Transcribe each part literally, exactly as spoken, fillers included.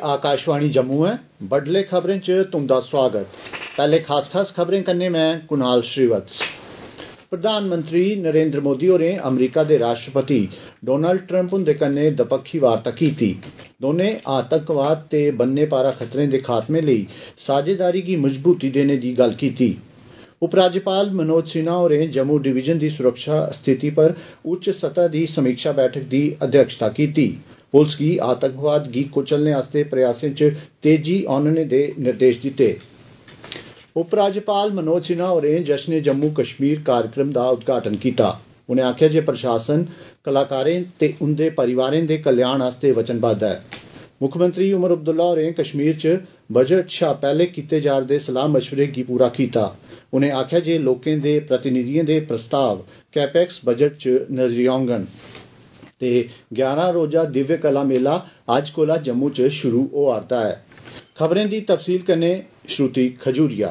आकाशवाणी जम्मू है। बडले खबरें च तुंदा स्वागत। पहले खास खास खबरें कन्नै मैं कुणाल श्रीवत्स। प्रधानमंत्री नरेंद्र मोदी होरें अमरीका दे राष्ट्रपति डोनाल्ड ट्रंप हुंदे कन्नै दपक्खी वार्ता कीती। दोनें आतंकवाद ते बन्ने पारा खतरें दे खात्मे लेई साझेदारी गी मजबूती देने दी गल्ल कीती। उपराज्यपाल मनोज सिन्हा होरें जम्मू डिवीजन दी सुरक्षा स्थिति पर उच्च सतह दी समीक्षा बैठक दी अध्यक्षता कीती। पुलिस गी आतंकवाद गी कुचलने आस्तै प्रयासें च तेजी आह्नने दे निर्देश दित्ते। उपराज्यपाल मनोज सिन्हा होरें जश्न जम्मू कश्मीर कार्यक्रम दा उद्घाटन कीता। उनें आखेआ जे प्रशासन कलाकारें ते उंदे परिवारें दे कल्याण आस्तै वचनबद्ध है। मुक्खमंत्री उमर अब्दुल्ला होरें कश्मीर च बजट शा पैह्ले कीते जा'रदे सलाह मशवरे गी पूरा कीता। उनें आखेआ जे लोकें दे प्रतिनिधिएं दे प्रस्ताव कैपेक्स बजट च नजरी औङन ते ग्यारह रोजा दिव्य कला मेला अज्ज कोला जम्मू च शुरू होआ'रदा है। खबरें दी तफसील कन्नै श्रुति खजूरिया।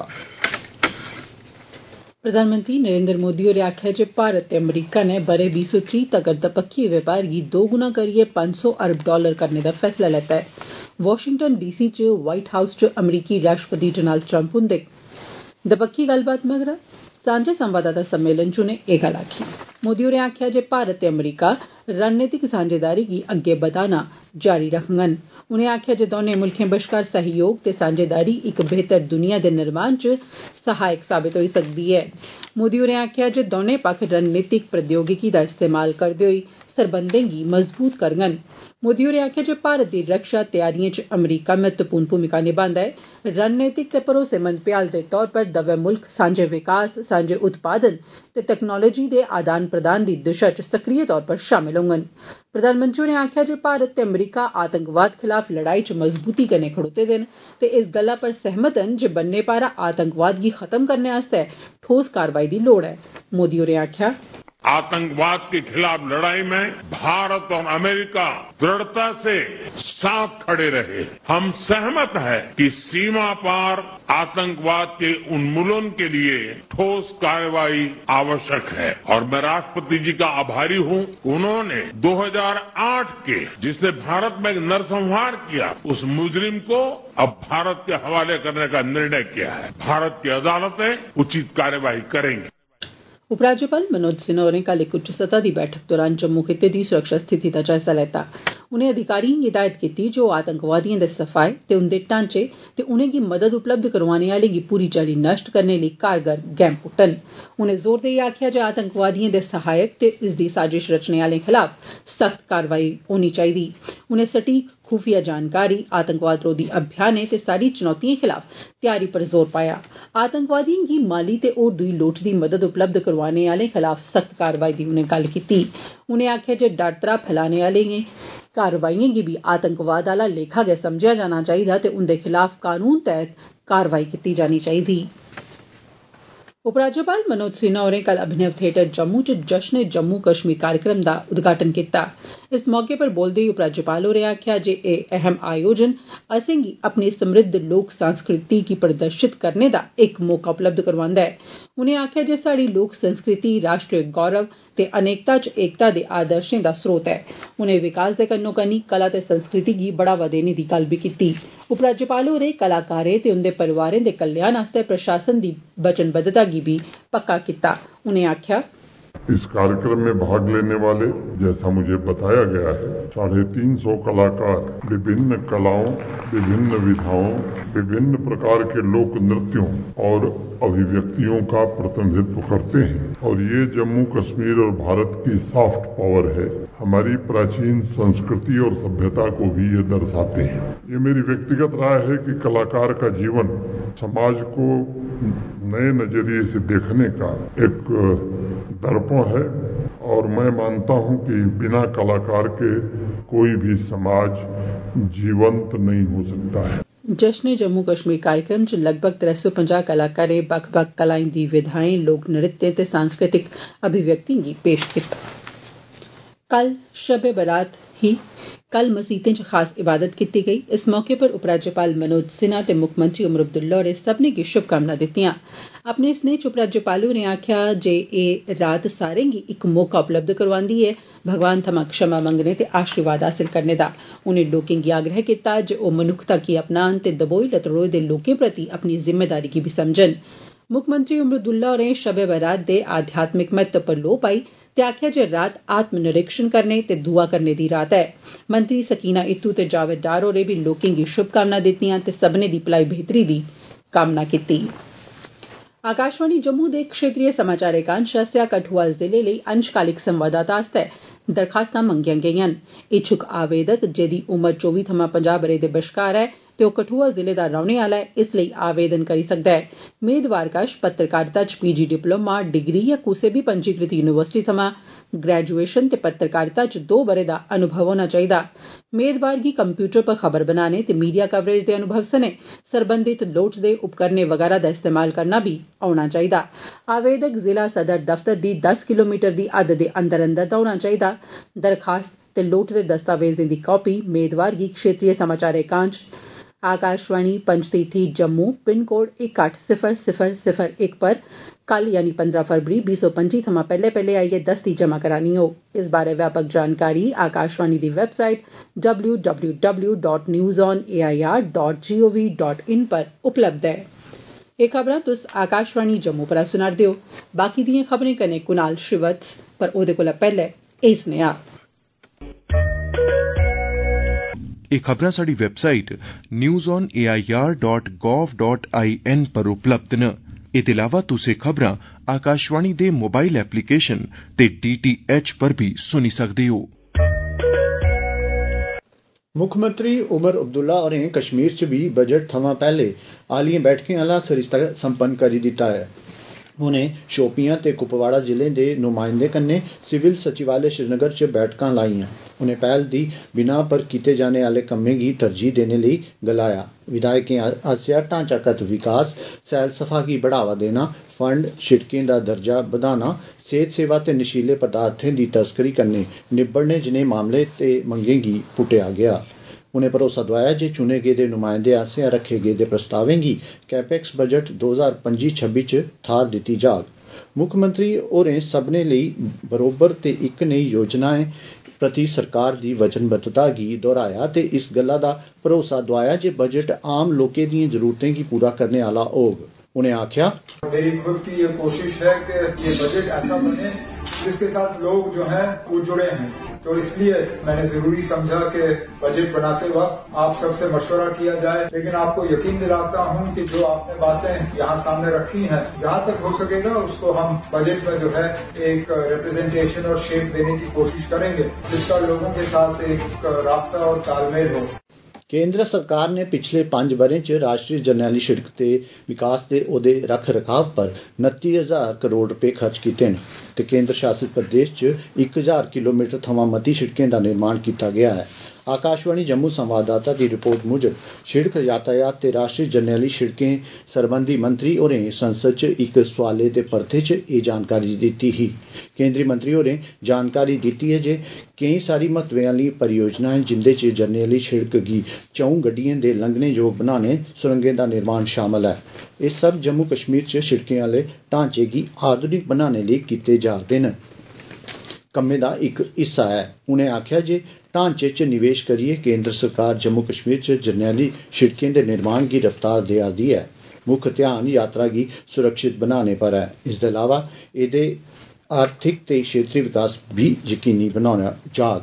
प्रधानमंत्री नरेंद्र मोदी होरें आखेआ जे भारत ते अमरीका नै ब'रे बीह् सौ त्रीह् तगर दपक्खी व्यापार गी दो गुना करियै पंज सौ अरब डालर करने दा फैसला लैता ऐ। वाशिंगटन डीसी च व्हाइट हाउस च अमरीकी राष्ट्रपति डोनाल्ड ट्रंप हुंदे दपक्खी गल्लबात मगरा सांझे संवाददाता सम्मेलन च उनें एह् गल्ल आखी। मोदी होरें आखेआ जे भारत ते अमरीका रणनीतिक सांझेदारी गी अग्गै बधाना जारी रक्खङन। उनें आखेआ जे दौनें मुल्खें बश्कार सहयोग ते सांझेदारी इक बेहतर दुनिया दे निर्माण च सहायक साबत होई सकदी ऐ। मोदी होरें आखेआ जे दौनें पक्ख रणनीतिक प्रौद्योगिकी दा इस्तेमाल करदे होई सरबंधें गी मजबूत करङन। मोदी होरें आखेआ जे भारत दी रक्षा तैयारिएं च अमरीका महत्वपूर्ण भूमिका निभांदा ऐ। रणनीतिक ते भरोसेमंद भ्याल दे तौर पर दवै मुल्ख सांझे विकास, सांझे उत्पादन ते तकनालोजी दे आदान प्रदान दी दिशा च सक्रिय तौर पर शामल होङन। प्रधानमंत्री होरें आखेआ जे भारत ते अमरीका आतंकवाद खलाफ लड़ाई च मजबूती कन्नै खड़ोते दे न ते इस गल्ला पर सहमत न जे बन्ने पारा आतंकवाद गी खत्म करने आस्तै ठोस कार्रवाई दी लोड़ ऐ। मोदी होरें आखेआ आतंकवाद के खिलाफ लड़ाई में भारत और अमेरिका दृढ़ता से साथ खड़े रहे। हम सहमत हैं कि सीमा पार आतंकवाद के उन्मूलन के लिए ठोस कार्रवाई आवश्यक है और मैं राष्ट्रपति जी का आभारी हूं। उन्होंने दो हज़ार आठ के जिसने भारत में नरसंहार किया उस मुजरिम को अब भारत के हवाले करने का निर्णय किया है। भारत की अदालतें उचित कार्रवाई करेंगी। उपराज्यपाल मनोज सिन्हा होरें कल इक उच्च सतह दी बैठक दौरान जम्मू खित्ते दी सुरक्षा स्थिति दा जायजा लैता। उनें अधिकारिएं गी हिदायत कीती जे ओह् आतंकवादिएं दे सफाए ते उंदे ढांचे ते उनेंगी मदद उपलब्ध करोआने आलें गी पूरी चाल्ली नष्ट करने लेई कारगर गैंह पुट्टन। उनें जोर देइयै आखेआ जे आतंकवादिएं दे सहायक ते इसदी साजिश रचने आलें खलाफ सख्त कारवाई होनी चाहिदी। उनें सटीक खुफिया जानकारी, आतंकवाद रोधी अभियानें ते सारी चुनौतिएं खलाफ तैयारी पर जोर पाया। आतंकवादिएं गी माली ते होर दूई लोड़चदी मदद उपलब्ध करोआने आलें खलाफ सख्त कारवाई दी उनें गल्ल कीती। उनें आखेआ जे डर त्राह फैलाने आलें कारवाइएं गी बी आतंकवाद आला लेखा गै समझेआ जाना चाहिदा ते उंदे खलाफ कानून तैह्त कारवाई कीती जानी चाहिदी। उपराज्यपाल मनोज सिन्हा होरें कल अभिनव थिएटर जम्मू च जश्न जम्मू कश्मीर कार्यक्रम दा उद्घाटन कीता। इस मौके पर बोलदे होई उपराज्यपाल होरें आखेआ जे एह् अहम आयोजन असें गी अपनी समृद्ध लोक संस्कृति गी प्रदर्शित करने दा इक मौका उपलब्ध करोआंदा ऐ। उनें आखेआ जे साड़ी लोक संस्कृति राष्ट्रीय गौरव ते अनेकता च एकता दे आदर्शें दा स्रोत ऐ। उनें विकास दे कन्नो कन्नी कला ते संस्कृति गी बढ़ावा देने दी गल्ल बी कीती। उपराज्यपाल होरें कलाकारें ते उंदे परिवारें दे कल्याण आस्तै प्रशासन दी वचनबद्धता गी भी पक्का कीता। उनें आखेआ इस कार्यक्रम में भाग लेने वाले, जैसा मुझे बताया गया है, साढ़े तीन सौ कलाकार विभिन्न कलाओं, विभिन्न विधाओं, विभिन्न प्रकार के लोक नृत्यों और अभिव्यक्तियों का प्रतिनिधित्व करते हैं और ये जम्मू कश्मीर और भारत की सॉफ्ट पावर है। हमारी प्राचीन संस्कृति और सभ्यता को भी ये दर्शाते हैं। ये मेरी व्यक्तिगत राय है कि कलाकार का जीवन समाज को नए नजरिए से देखने का एक दर्पण है और मैं मानता हूं कि बिना कलाकार के कोई भी समाज जीवंत नहीं हो सकता है। जश्न जम्मू कश्मीर कार्यक्रम च लगभग त्रै सौ पचास कलाकारें बक्ख बक्ख कलाएं दी विधाएं, लोक नृत्य ते सांस्कृतिक अभिव्यक्तिएं गी पेश कीता। कल शब बरात ही कल मसीतें च खास इबादत कीती गेई। इस मौके पर उपराज्यपाल मनोज सिन्हा ते मुक्खमंत्री उमर अब्दुल्ला होरें सब्भनें गी शुभकामनां दित्तियां। अपने स्नेह च उपराज्यपाल होरें आखेआ जे एह् रात सारें गी इक मौका उपलब्ध करोआंदी ऐ भगवान थमां क्षमा मंगने ते आशीर्वाद हासल करने दा। उनें लोकें गी आग्रह कीता जे ओह् मनुक्खता गी अपनान ते दबोई लतड़ोए दे लोकें प्रति अपनी जिम्मेदारी गी बी समझन। मुक्खमंत्री उमर अब्दुल्ला होरें शब बरात दे आध्यात्मिक महत्व पर लोऽ पाई ते आखेआ जे रात आत्म निरीक्षण करने ते दुआ करने दी रात ऐ। मंत्री सकीना इत्तू ते जावेद डार होरें बी लोकें गी शुभकामनां दित्तियां ते सब्भनें दी भलाई बेहतरी दी कामना कीती। आकाशवाणी जम्मू दे क्षेत्रीय समाचार एकांश आसेआ कठुआ जिले लेई अंशकालिक संवाददाता आस्तै दरखास्तां मंगियां गेईआं न। इच्छुक आवेदक जेदी उमर चौबी थमां पंजाह ब'रे दे बश्कार ऐ ते ओह् कठुआ जिले दा रौह्ने आह्ला ऐ इस लेई आवेदन करी सकदा ऐ। मेदवार कश पत्रकारिता च पीजी डिप्लोमा डिग्री जां कुसै बी पंजीकृत यूनिवर्सिटी थमां ग्रेजुएशन ते पत्रकारिता च दो ब'रे दा अनुभव होना चाहिदा। मेदवार गी कम्प्यूटर पर खबर बनाने ते मीडिया कवरेज दे अनुभव सने सरबंधित लोड़चदे उपकरणें वगैरा दा इस्तेमाल करना बी औना चाहिदा। आवेदक जिला सदर दफ्तर दी दस किलोमीटर दी हद दे अंदर अंदर दा होना चाहिदा। दरखास्त ते लोड़चदे दस्तावेजें दी कापी मेदवार गी क्षेत्रीय समाचार एकांश आकाशवाणी पंचतीर्थी जम्मू पिन कोड इक अट्ठ सिफर सिफर सिफर इक पर कल यानी पंद्रह फरवरी बीह् सौ पंजी थमां पैह्ले पैह्ले आइयै दस्ती जमा करानी होग। इस बारै व्यापक जानकारी आकाशवाणी दी website W W W dot news on A I R dot G O V dot in पर उपलब्ध ऐ। एह् खबरां तुस आकाशवाणी जम्मू परा सुना'रदे ओ। बाकी दिएं खबरें कन्नै कुनाल श्रीवत्स पर ओह्दे कोला पैह्ले एह् सनेहा। एह् खबरां साढ़ी website news on A I R dot gov dot I N पर उपलब्ध न। एह्दे अलावा तुस एह् खबरां आकाशवाणी दे मोबाइल एप्लीकेशन ते डी टी एच पर बी सुनी सकदे हो। मुक्खमंत्री उमर अब्दुल्ला होरें कश्मीर च बी बजट थमां पैह्ले आलियां बैठकें आह्ला सरिस्ता संपन्न करी दित्ता ऐ। उनें शोपियां ते कुपवाड़ा जिलें दे नुमाइंदें कन्नै सिविल सचिवालय श्रीनगर च बैठकां लाइयां। उनें पैह्ल दी बिनाह् पर कीते जाने आह्ले कम्में गी तरजीह देने लेई गलाया। विधायकें आसेआ ढांचागत विकास, सैलसफा गी बढ़ावा देना, फंड, शिड़कें दा दर्जा बधाना, सेहत सेवा ते नशीले पदार्थें दी तस्करी कन्नै निब्बड़ने जनेह् मामले ते मंगें गी पुट्टेआ गेआ। उनें भरोसा दोआया जे चुने गेदे नुमाइंदें आसेआ रखे गेदे प्रस्तावें गी कैपेक्स बजट दो ज्हार पंजी छब्बी च थाह्र दित्ती जाग। मुक्खमंत्री होरें सब्भनें लेई बरोबर ते इक नेही योजनाएं प्रति सरकार दी वचनबद्धता गी दोहराया ते इस गल्ला दा भरोसा दोआया जे बजट आम लोकें दिएं जरूरतें गी पूरा करने आह्ला होग। उनें आखेआ, मेरी खुद की ये कोशिश है कि ये बजट ऐसा बने जिसके साथ लोग जो हैं वो जुड़े हैं। तो इसलिए मैंने जरूरी समझा कि बजट बनाते वक्त आप सबसे मशवरा किया जाए। लेकिन आपको यकीन दिलाता हूं कि जो आपने बातें यहाँ सामने रखी हैं, जहां तक हो सकेगा उसको हम बजट में जो है एक रिप्रेजेंटेशन और शेप देने की कोशिश करेंगे जिसका लोगों के साथ एक राब्ता और तालमेल हो। केंद्र सरकार ने पिछले पंज ब'रें च राष्ट्रीय जरनैली शिड़क दे विकास ते ओह्दे रख रखाव पर उनत्ती हजार करोड़ रपे खर्च कीते न ते केंद्र शासित प्रदेश च इक हजार किलोमीटर थमां मती शिड़कें दा निर्माण कीता गेआ है। आकाशवाणी जम्मू संवाददाता दी रिपोर्ट मुजब शिड़क यातायात ते राष्ट्रीय जरनैली शिड़कें सरबंधी मंत्री होरें संसद च इक सोआलै दे परते च एह् जानकारी दित्ती ही। केंद्री मंत्री होरें जानकारी दित्ती ऐ जे केईं सारी महत्वै आह्ली परियोजनाएं जिंदे च जरनैली शिड़क गी च'ऊं गड्डिएं दे लंघने योग बनाने, सुरंगें दा निर्माण शामल ऐ। एह् सब जम्मू कश्मीर च शिड़कें आह्ले ढांचे गी आधुनिक बनाने लेई कीते जा'रदे न कम्में दा इक हिस्सा ऐ। उनें आखेआ जे ढांचे च निवेश करियै केंद्र सरकार जम्मू कश्मीर च जरनैली शिड़कें दे निर्माण गी रफ्तार देआ'रदी ऐ। मुक्ख ध्यान यात्रा गी सुरक्षित बनाने पर ऐ। इसदे अलावा एह्दे आर्थिक ते क्षेत्रीय विकास बी यकीनी बनाया जाग।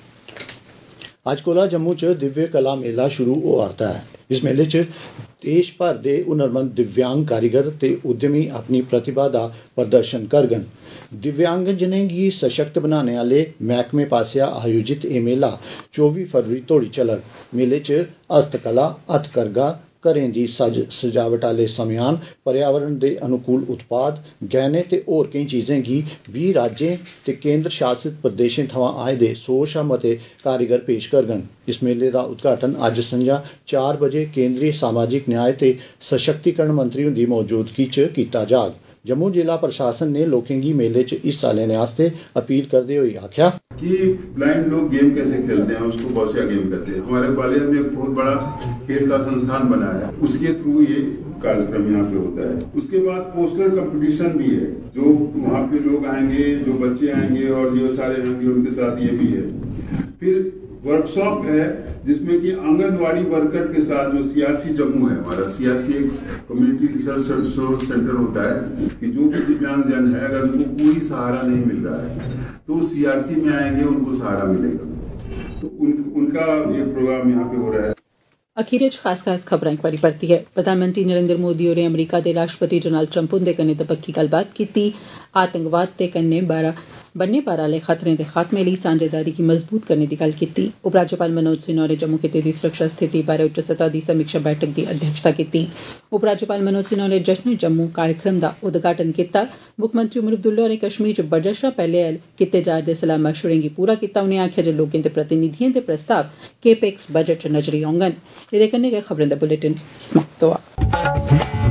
अज्ज कोला जम्मू च दिव्य कला मेला शुरू होआ'रदा ऐ। इस मेले च देश भर दे हुनरमंद दिव्यांग कारीगर ते उद्यमी अपनी प्रतिभा दा प्रदर्शन करङन। दिव्यांगजनें गी सशक्त बनाने आह्ले मैह्कमे पासेआ आयोजित एह् मेला चौबी फरवरी तोड़ी चलग। मेले च हस्तकला, हथकरघा, घरें दी सज सजावट आह्ले समेयान, पर्यावरण दे अनुकूल उत्पाद, गैह्ने ते होर केईं चीजें गी बीह् राज्यें ते केंद्र शासित प्रदेशें थमां आए दे सौ शा मते कारीगर पेश करङन। इस मेले दा उद्घाटन अज्ज संझा चार बजे केंद्री समाजिक न्याय ते सशक्तिकरण मंत्री हुंदी मौजूदगी च कीता जाग। जम्मू जिला प्रशासन ने लोकें गी मेले च हिस्सा लैने आस्तै अपील करदे होई आखेआ, कि ब्लाइंड लोग गेम कैसे खेलते हैं, उसको बौसिया गेम कहते हैं। हमारे ग्वालियर में एक बहुत बड़ा खेल का संस्थान बना है, उसके थ्रू ये कार्यक्रम यहाँ पे होता है। उसके बाद पोस्टर कंपटीशन भी है, जो वहाँ पे लोग आएंगे, जो बच्चे आएंगे और जो सारे आएंगे उनके साथ ये भी है। फिर वर्कशॉप है जिसमें कि आंगनवाड़ी वर्कर के साथ, जो सीआरसी जम्मू है हमारा, सीआरसी एक कम्युनिटी रिसोर्स सेंटर होता है कि जो भी दिव्यांग जन है अगर उनको कोई सहारा नहीं मिल रहा है तो सीआरसी में आएंगे, उनको सहारा मिलेगा। तो उन, उनका ये प्रोग्राम यहाँ पे हो रहा है। अखीर च खास खास खबरां इक बारी परती है। प्रधानमंत्री नरेंद्र मोदी होरें अमरीका दे राष्ट्रपति डोनाल्ड ट्रंप हुंदे कन्नै दपक्खी गल्लबात कीती। आतंकवाद ते कन्नै बन्ने पार आले खतरें दे खात्मे लेई सांझेदारी गी मजबूत करने दी गल्ल कीती। उपराज्यपाल मनोज सिन्हा होरें जम्मू खित्ते दी सुरक्षा स्थिति बारै उच्च सतह दी समीक्षा बैठक दी अध्यक्षता कीती। उपराज्यपाल मनोज सिन्हा होरें जश्न जम्मू कार्यक्रम दा उद्घाटन कीता। मुक्खमंत्री उमर अब्दुल्ला होरें कश्मीर च बजट शा पैहले कीते जा'रदे सलाह मशवरें गी पूरा कीता। उनें आखेआ जे लोकें दे प्रतिनिधिएं दे प्रस्ताव केपेक्स बजट च नजरी औंगन। एह्दे कन्नै गै खबरें दा बुलेटिन समाप्त होआ।